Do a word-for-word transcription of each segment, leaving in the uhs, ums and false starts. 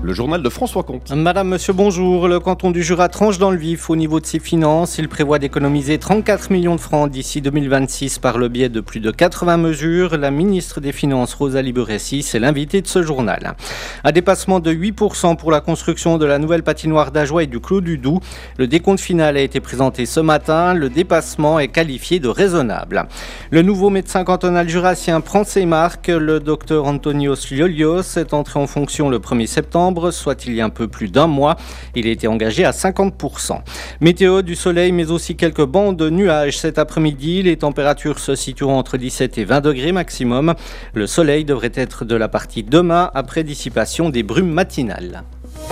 Le journal de François Comte. Madame, monsieur, bonjour. Le canton du Jura tranche dans le vif au niveau de ses finances. Il prévoit d'économiser trente-quatre millions de francs d'ici deux mille vingt-six par le biais de plus de quatre-vingts mesures. La ministre des Finances, Rosalie Buressis, est l'invitée de ce journal. Un dépassement de huit pour cent pour la construction de la nouvelle patinoire d'Ajoie et du Clos du Doubs. Le décompte final a été présenté ce matin. Le dépassement est qualifié de raisonnable. Le nouveau médecin cantonal jurassien prend ses marques. Le docteur Antonios Liolios est entré en fonction le premier septembre. Soit il y a un peu plus d'un mois. Il a été engagé à cinquante pour cent. Météo, du soleil, mais aussi quelques bancs de nuages cet après-midi. Les températures se situeront entre dix-sept et vingt degrés maximum. Le soleil devrait être de la partie demain après dissipation des brumes matinales.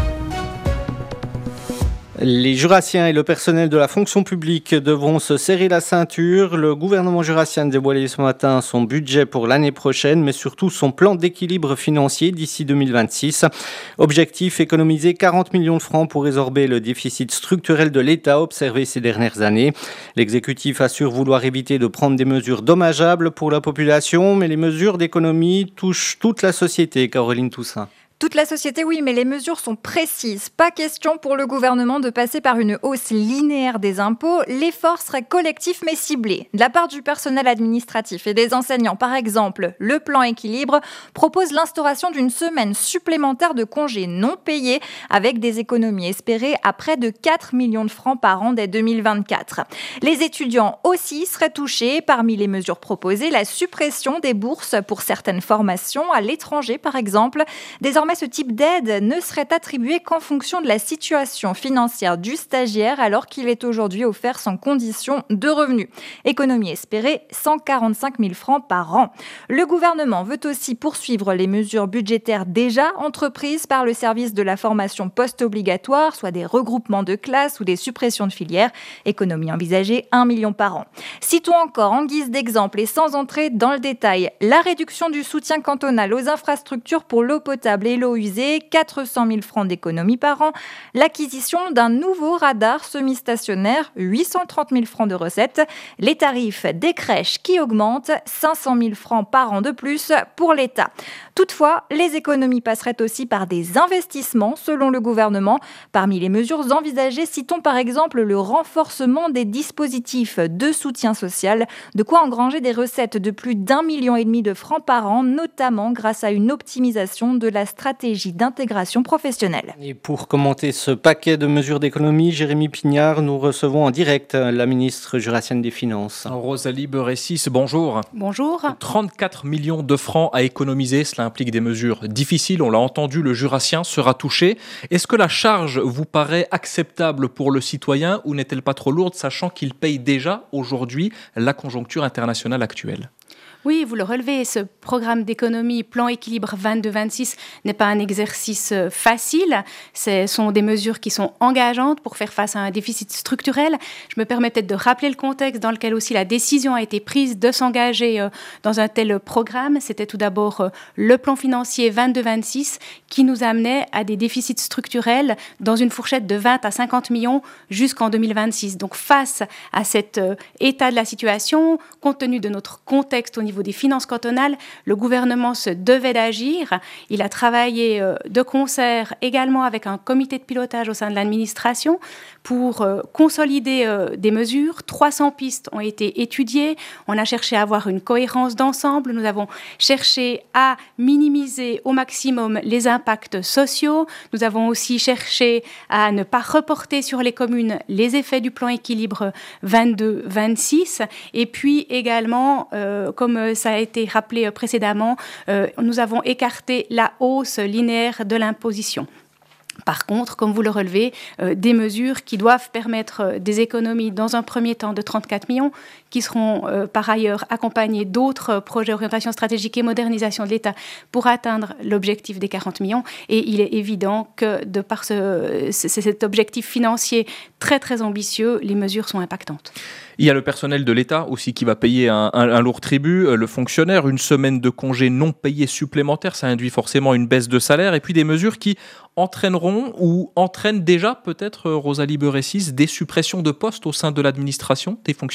Les jurassiens et le personnel de la fonction publique devront se serrer la ceinture. Le gouvernement jurassien a dévoilé ce matin son budget pour l'année prochaine, mais surtout son plan d'équilibre financier d'ici deux mille vingt-six. Objectif, économiser quarante millions de francs pour résorber le déficit structurel de l'État observé ces dernières années. L'exécutif assure vouloir éviter de prendre des mesures dommageables pour la population, mais les mesures d'économie touchent toute la société. Caroline Toussaint. Toute la société, oui, mais les mesures sont précises. Pas question pour le gouvernement de passer par une hausse linéaire des impôts. L'effort serait collectif mais ciblé. De la part du personnel administratif et des enseignants, par exemple, le plan équilibre propose l'instauration d'une semaine supplémentaire de congés non payés avec des économies espérées à près de quatre millions de francs par an dès deux mille vingt-quatre. Les étudiants aussi seraient touchés. Parmi les mesures proposées, la suppression des bourses pour certaines formations à l'étranger, par exemple. Désormais, ce type d'aide ne serait attribué qu'en fonction de la situation financière du stagiaire, alors qu'il est aujourd'hui offert sans condition de revenus. Économie espérée, cent quarante-cinq mille francs par an. Le gouvernement veut aussi poursuivre les mesures budgétaires déjà entreprises par le service de la formation post-obligatoire, soit des regroupements de classes ou des suppressions de filières. Économie envisagée, un million par an. Citons encore, en guise d'exemple et sans entrer dans le détail, la réduction du soutien cantonal aux infrastructures pour l'eau potable et l'eau usée, quatre cent mille francs d'économie par an. L'acquisition d'un nouveau radar semi-stationnaire, huit cent trente mille francs de recettes. Les tarifs des crèches qui augmentent, cinq cent mille francs par an de plus pour l'État. Toutefois, les économies passeraient aussi par des investissements, selon le gouvernement. Parmi les mesures envisagées, citons par exemple le renforcement des dispositifs de soutien social, de quoi engranger des recettes de plus d'un million et demi de francs par an, notamment grâce à une optimisation de la stratégie d'intégration professionnelle. Et pour commenter ce paquet de mesures d'économie, Jérémy Pignard, nous recevons en direct la ministre jurassienne des Finances. Rosalie Buressis, bonjour. Bonjour. trente-quatre millions de francs à économiser, cela implique des mesures difficiles, on l'a entendu, le jurassien sera touché. Est-ce que la charge vous paraît acceptable pour le citoyen ou n'est-elle pas trop lourde, sachant qu'il paye déjà aujourd'hui la conjoncture internationale actuelle ? Oui, vous le relevez, ce programme d'économie plan équilibre vingt-deux vingt-six n'est pas un exercice facile. Ce sont des mesures qui sont engageantes pour faire face à un déficit structurel. Je me permets peut-être de rappeler le contexte dans lequel aussi la décision a été prise de s'engager dans un tel programme. C'était tout d'abord le plan financier vingt-deux vingt-six qui nous amenait à des déficits structurels dans une fourchette de vingt à cinquante millions jusqu'en deux mille vingt-six. Donc face à cet état de la situation, compte tenu de notre contexte au niveau des finances cantonales, le gouvernement se devait d'agir. Il a travaillé de concert également avec un comité de pilotage au sein de l'administration pour consolider des mesures. trois cents pistes ont été étudiées. On a cherché à avoir une cohérence d'ensemble. Nous avons cherché à minimiser au maximum les impacts sociaux. Nous avons aussi cherché à ne pas reporter sur les communes les effets du plan équilibre vingt-deux vingt-six. Et puis également, euh, comme ça a été rappelé précédemment, euh, nous avons écarté la hausse linéaire de l'imposition. Par contre, comme vous le relevez, euh, des mesures qui doivent permettre euh, des économies dans un premier temps de trente-quatre millions, qui seront euh, par ailleurs accompagnés d'autres projets orientation stratégique et modernisation de l'État pour atteindre l'objectif des quarante millions. Et il est évident que de par ce, c- cet objectif financier très très ambitieux, les mesures sont impactantes. Il y a le personnel de l'État aussi qui va payer un, un, un lourd tribut. Le fonctionnaire, une semaine de congé non payé supplémentaire, ça induit forcément une baisse de salaire. Et puis des mesures qui entraîneront ou entraînent déjà peut-être, Rosalie Buressis, des suppressions de postes au sein de l'administration des fonctionnaires ?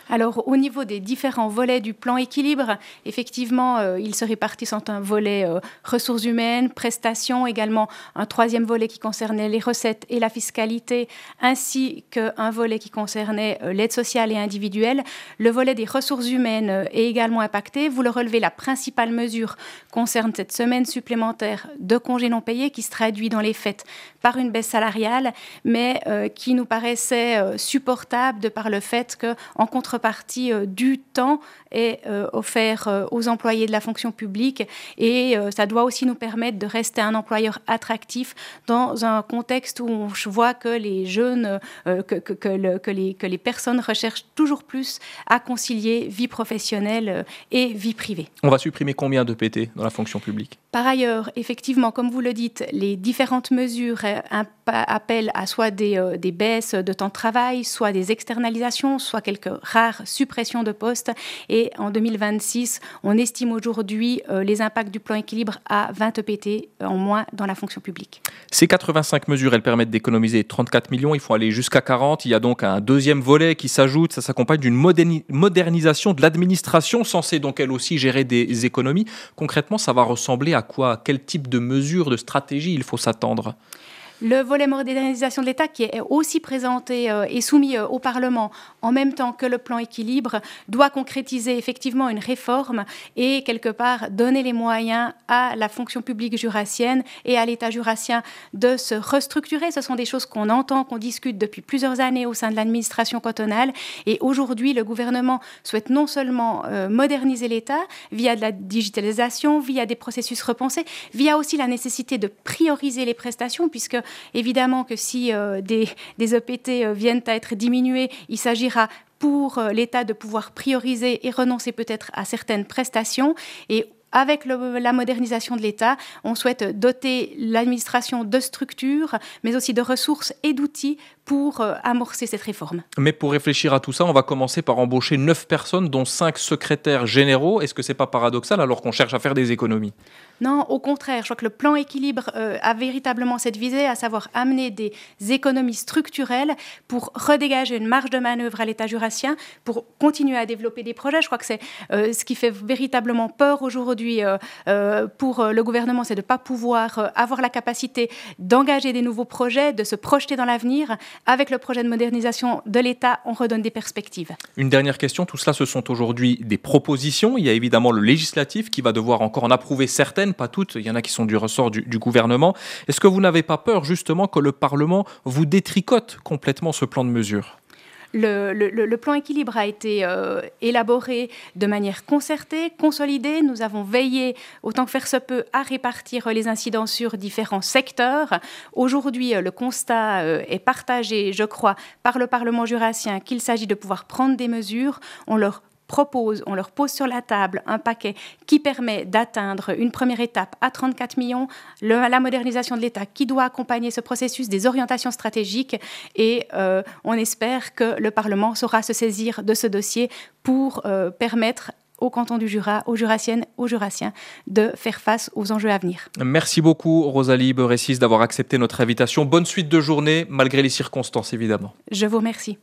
Alors, au niveau des différents volets du plan équilibre, effectivement, euh, ils se répartissent entre un volet euh, ressources humaines, prestations, également un troisième volet qui concernait les recettes et la fiscalité, ainsi qu'un volet qui concernait euh, l'aide sociale et individuelle. Le volet des ressources humaines euh, est également impacté. Vous le relevez, la principale mesure concerne cette semaine supplémentaire de congés non payés qui se traduit dans les faits par une baisse salariale, mais euh, qui nous paraissait euh, supportable de par le fait qu'en contrepartie, partie euh, du temps est euh, offert euh, aux employés de la fonction publique et euh, ça doit aussi nous permettre de rester un employeur attractif dans un contexte où on voit que les jeunes, euh, que, que, que, le, que, les, que les personnes recherchent toujours plus à concilier vie professionnelle euh, et vie privée. On va supprimer combien de P T dans la fonction publique ? Par ailleurs, effectivement, comme vous le dites, les différentes mesures euh, appellent à soit des, euh, des baisses de temps de travail, soit des externalisations, soit quelques rares suppression de postes. Et en deux mille vingt-six, on estime aujourd'hui euh, les impacts du plan équilibre à vingt E P T en moins dans la fonction publique. Ces quatre-vingt-cinq mesures, elles permettent d'économiser trente-quatre millions. Il faut aller jusqu'à quarante. Il y a donc un deuxième volet qui s'ajoute. Ça s'accompagne d'une moderni- modernisation de l'administration, censée donc elle aussi gérer des économies. Concrètement, ça va ressembler à quoi ? À quel type de mesures, de stratégies il faut s'attendre ? Le volet modernisation de l'État qui est aussi présenté euh, et soumis euh, au Parlement en même temps que le plan équilibre doit concrétiser effectivement une réforme et quelque part donner les moyens à la fonction publique jurassienne et à l'État jurassien de se restructurer. Ce sont des choses qu'on entend, qu'on discute depuis plusieurs années au sein de l'administration cantonale et aujourd'hui le gouvernement souhaite non seulement euh, moderniser l'État via de la digitalisation, via des processus repensés, via aussi la nécessité de prioriser les prestations puisque évidemment que si euh, des, des E P T euh, viennent à être diminués, il s'agira pour euh, l'État de pouvoir prioriser et renoncer peut-être à certaines prestations. Et avec le, la modernisation de l'État, on souhaite doter l'administration de structures, mais aussi de ressources et d'outils pour euh, amorcer cette réforme. Mais pour réfléchir à tout ça, on va commencer par embaucher neuf personnes, dont cinq secrétaires généraux. Est-ce que ce n'est pas paradoxal alors qu'on cherche à faire des économies ? Non, au contraire, je crois que le plan équilibre euh, a véritablement cette visée, à savoir amener des économies structurelles pour redégager une marge de manœuvre à l'État jurassien, pour continuer à développer des projets. Je crois que c'est euh, ce qui fait véritablement peur aujourd'hui euh, euh, pour le gouvernement, c'est de ne pas pouvoir euh, avoir la capacité d'engager des nouveaux projets, de se projeter dans l'avenir. Avec le projet de modernisation de l'État, on redonne des perspectives. Une dernière question, tout cela, ce sont aujourd'hui des propositions. Il y a évidemment le législatif qui va devoir encore en approuver certaines, pas toutes, il y en a qui sont du ressort du, du gouvernement. Est-ce que vous n'avez pas peur justement que le Parlement vous détricote complètement ce plan de mesures ? Le, le, le plan équilibre a été euh, élaboré de manière concertée, consolidée. Nous avons veillé, autant que faire se peut, à répartir les incidents sur différents secteurs. Aujourd'hui, le constat euh, est partagé, je crois, par le Parlement jurassien qu'il s'agit de pouvoir prendre des mesures. On leur propose, on leur pose sur la table un paquet qui permet d'atteindre une première étape à trente-quatre millions, le, la modernisation de l'État qui doit accompagner ce processus, des orientations stratégiques et euh, on espère que le Parlement saura se saisir de ce dossier pour euh, permettre au canton du Jura, aux Jurassiennes, aux Jurassiens, de faire face aux enjeux à venir. Merci beaucoup Rosalie Beressis d'avoir accepté notre invitation. Bonne suite de journée, malgré les circonstances évidemment. Je vous remercie.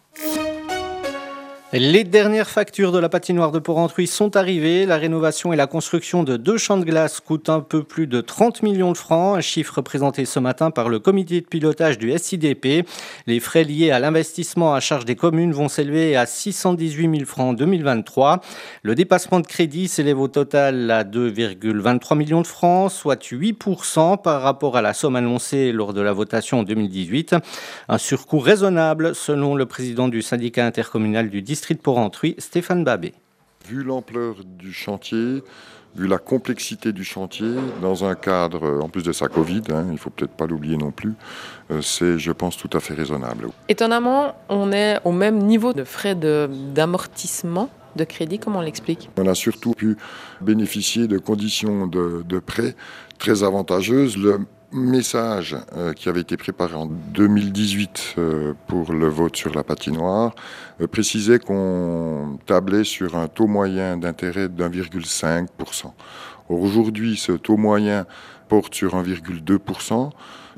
Les dernières factures de la patinoire de Porrentruy sont arrivées. La rénovation et la construction de deux champs de glace coûtent un peu plus de trente millions de francs, un chiffre présenté ce matin par le comité de pilotage du S I D P. Les frais liés à l'investissement à charge des communes vont s'élever à six cent dix-huit mille francs en deux mille vingt-trois. Le dépassement de crédit s'élève au total à deux virgule vingt-trois millions de francs, soit huit pour cent par rapport à la somme annoncée lors de la votation en deux mille dix-huit. Un surcoût raisonnable selon le président du syndicat intercommunal du district de Porrentruy, Stéphane Babé. Vu l'ampleur du chantier, vu la complexité du chantier, dans un cadre, en plus de sa Covid, hein, il ne faut peut-être pas l'oublier non plus, euh, c'est, je pense, tout à fait raisonnable. Étonnamment, on est au même niveau de frais de, d'amortissement de crédit, comment on l'explique ? On a surtout pu bénéficier de conditions de, de prêt très avantageuses. Le message euh, qui avait été préparé en deux mille dix-huit euh, pour le vote sur la patinoire euh, précisait qu'on tablait sur un taux moyen d'intérêt d'un virgule cinq pour cent. Aujourd'hui, ce taux moyen porte sur un virgule deux pour cent.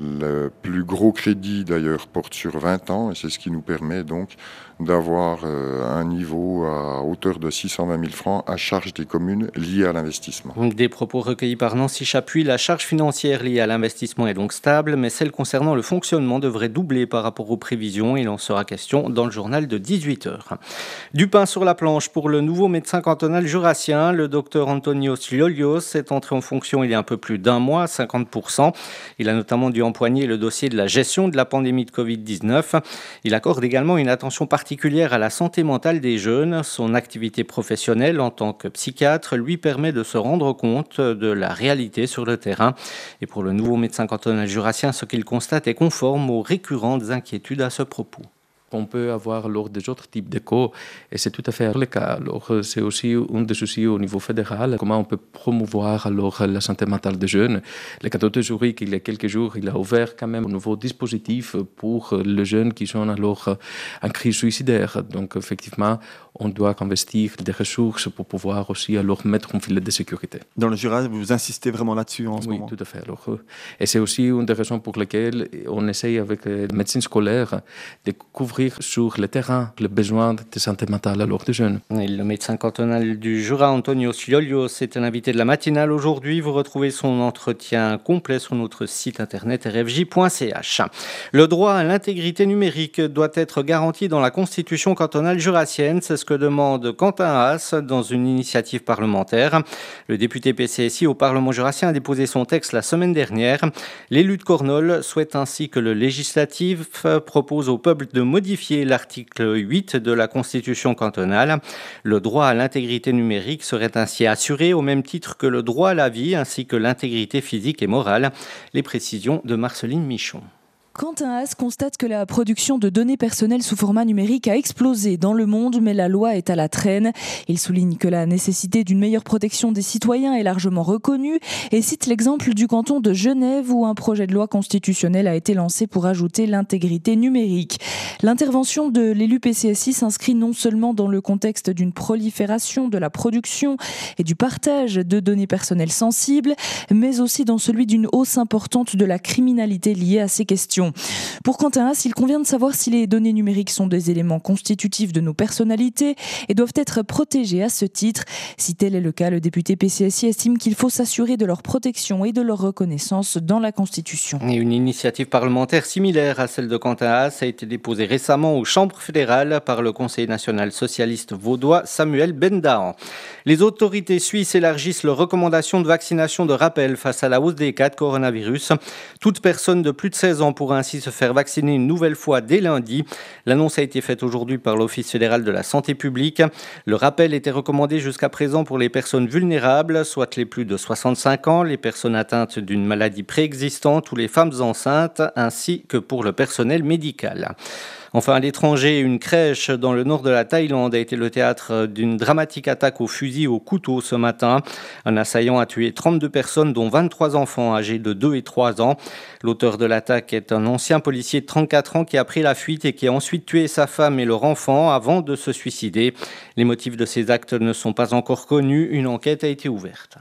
Le plus gros crédit d'ailleurs porte sur vingt ans et c'est ce qui nous permet donc d'avoir un niveau à hauteur de six cent vingt mille francs à charge des communes liées à l'investissement. Des propos recueillis par Nancy Chapuis, la charge financière liée à l'investissement est donc stable, mais celle concernant le fonctionnement devrait doubler par rapport aux prévisions. Il en sera question dans le journal de dix-huit heures. Du pain sur la planche pour le nouveau médecin cantonal jurassien, le docteur Antonios Liolios est entré en fonction il y a un peu plus d'un mois, à cinquante pour cent. Il a notamment dû empoigner le dossier de la gestion de la pandémie de covid dix-neuf. Il accorde également une attention particulière particulière à la santé mentale des jeunes. Son activité professionnelle en tant que psychiatre lui permet de se rendre compte de la réalité sur le terrain. Et pour le nouveau médecin cantonal jurassien, ce qu'il constate est conforme aux récurrentes inquiétudes à ce propos. On peut avoir lors des autres types d'échos, et c'est tout à fait le cas. Alors, c'est aussi un des soucis au niveau fédéral, comment on peut promouvoir alors la santé mentale des jeunes. Le cadeau de jury, il y a quelques jours, il a ouvert quand même un nouveau dispositif pour les jeunes qui sont alors en crise suicidaire. Donc, effectivement, on doit investir des ressources pour pouvoir aussi alors mettre un filet de sécurité. Dans le Jura, vous insistez vraiment là-dessus en ce oui, moment? Oui, tout à fait. Alors, et c'est aussi une des raisons pour lesquelles on essaye avec les médecins scolaires de couvrir sur le terrain les besoins de santé mentale alors des jeunes. Et le médecin cantonal du Jura, Antonios Liolios, était l'invité de la matinale aujourd'hui. Vous retrouvez son entretien complet sur notre site internet r f j point c h. Le droit à l'intégrité numérique doit être garanti dans la constitution cantonale jurassienne. C'est ce que demande Quentin Haas dans une initiative parlementaire. Le député P C S I au Parlement jurassien a déposé son texte la semaine dernière. L'élu de Cornol souhaite ainsi que le législatif propose au peuple de modifier l'article huit de la Constitution cantonale. Le droit à l'intégrité numérique serait ainsi assuré au même titre que le droit à la vie ainsi que l'intégrité physique et morale. Les précisions de Marceline Michon. Quentin Haas constate que la production de données personnelles sous format numérique a explosé dans le monde, mais la loi est à la traîne. Il souligne que la nécessité d'une meilleure protection des citoyens est largement reconnue et cite l'exemple du canton de Genève où un projet de loi constitutionnelle a été lancé pour ajouter l'intégrité numérique. L'intervention de l'élu P C S I s'inscrit non seulement dans le contexte d'une prolifération de la production et du partage de données personnelles sensibles, mais aussi dans celui d'une hausse importante de la criminalité liée à ces questions. Pour Quentin Haas, il convient de savoir si les données numériques sont des éléments constitutifs de nos personnalités et doivent être protégées à ce titre. Si tel est le cas, le député P C S I estime qu'il faut s'assurer de leur protection et de leur reconnaissance dans la Constitution. Et une initiative parlementaire similaire à celle de Quentin Haas a été déposée récemment aux chambres fédérales par le Conseil national socialiste vaudois Samuel Bendahan. Les autorités suisses élargissent leurs recommandations de vaccination de rappel face à la hausse des cas de coronavirus. Toute personne de plus de seize ans pourra ainsi se faire vacciner une nouvelle fois dès lundi. L'annonce a été faite aujourd'hui par l'Office fédéral de la santé publique. Le rappel était recommandé jusqu'à présent pour les personnes vulnérables, soit les plus de soixante-cinq ans, les personnes atteintes d'une maladie préexistante ou les femmes enceintes, ainsi que pour le personnel médical. Enfin, à l'étranger, une crèche dans le nord de la Thaïlande a été le théâtre d'une dramatique attaque au fusil au couteau ce matin. Un assaillant a tué trente-deux personnes, dont vingt-trois enfants âgés de deux et trois ans. L'auteur de l'attaque est un ancien policier de trente-quatre ans qui a pris la fuite et qui a ensuite tué sa femme et leur enfant avant de se suicider. Les motifs de ces actes ne sont pas encore connus. Une enquête a été ouverte.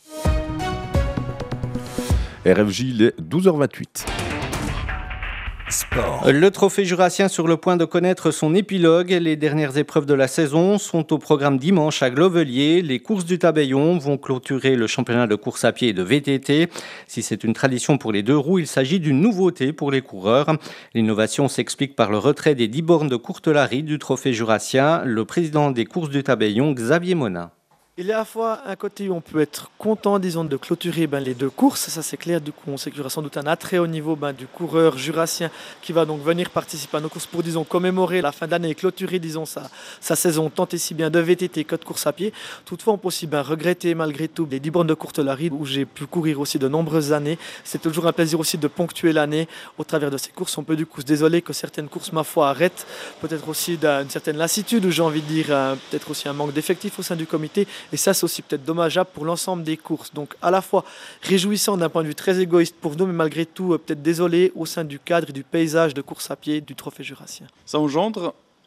R F J, il est douze heures vingt-huit. Sport. Le trophée jurassien sur le point de connaître son épilogue. Les dernières épreuves de la saison sont au programme dimanche à Glovelier. Les courses du Tabayon vont clôturer le championnat de course à pied et de V T T. Si c'est une tradition pour les deux roues, il s'agit d'une nouveauté pour les coureurs. L'innovation s'explique par le retrait des dix bornes de Courtelary du trophée jurassien. Le président des courses du Tabayon, Xavier Monin. Il y a à la fois un côté où on peut être content, disons, de clôturer ben, les deux courses, ça c'est clair, du coup on sait qu'il y aura sans doute un attrait au niveau ben, du coureur jurassien qui va donc venir participer à nos courses pour, disons, commémorer la fin d'année et clôturer, disons, sa, sa saison tant et si bien de V T T que de course à pied. Toutefois, on peut aussi ben, regretter malgré tout les dix bornes de Courtelary où j'ai pu courir aussi de nombreuses années. C'est toujours un plaisir aussi de ponctuer l'année au travers de ces courses. On peut du coup se désoler que certaines courses, ma foi, arrêtent, peut-être aussi d'une certaine lassitude ou j'ai envie de dire euh, peut-être aussi un manque d'effectifs au sein du comité. Et ça, c'est aussi peut-être dommageable pour l'ensemble des courses. Donc à la fois réjouissant d'un point de vue très égoïste pour nous, mais malgré tout peut-être désolé au sein du cadre et du paysage de course à pied du trophée jurassien. Ça engendre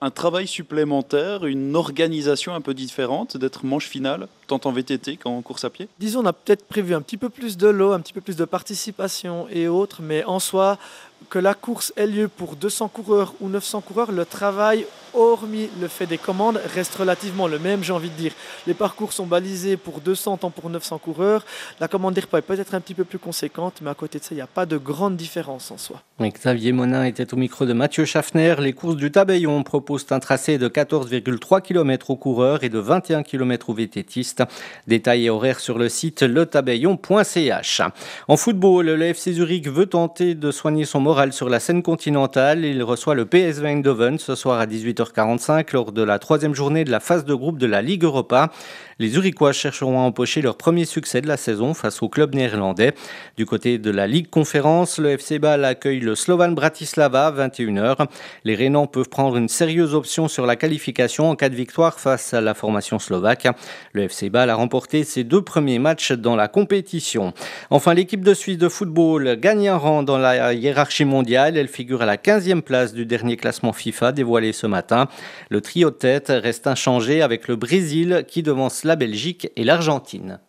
un travail supplémentaire, une organisation un peu différente d'être manche finale, tant en V T T qu'en course à pied? Disons, on a peut-être prévu un petit peu plus de lot, un petit peu plus de participation et autres, mais en soi, que la course ait lieu pour deux cents coureurs ou neuf cents coureurs, le travail, hormis le fait des commandes, reste relativement le même, j'ai envie de dire. Les parcours sont balisés pour deux cents, tant pour neuf cents coureurs. La commande des repas est peut-être un petit peu plus conséquente, mais à côté de ça, il n'y a pas de grande différence en soi. Et Xavier Monin était au micro de Mathieu Schaffner. Les courses du Tabayon proposent un tracé de quatorze virgule trois kilomètres aux coureurs et de vingt et un kilomètres aux vététistes. Détails et horaires sur le site le tabayon point c h. En football, le F C Zurich veut tenter de soigner son moral sur la scène continentale. Il reçoit le P S V Eindhoven ce soir à dix-huit heures quarante-cinq lors de la troisième journée de la phase de groupe de la Ligue Europa. Les Zurichois chercheront à empocher leur premier succès de la saison face au club néerlandais. Du côté de la Ligue Conférence, le F C Bâle accueille le Slovan Bratislava à vingt et une heures. Les Rhénans peuvent prendre une sérieuse option sur la qualification en cas de victoire face à la formation slovaque. Le F C Bâle a remporté ses deux premiers matchs dans la compétition. Enfin, l'équipe de Suisse de football gagne un rang dans la hiérarchie mondiale. Elle figure à la quinzième place du dernier classement FIFA dévoilé ce matin. Le trio de tête reste inchangé avec le Brésil qui devance la Belgique et l'Argentine.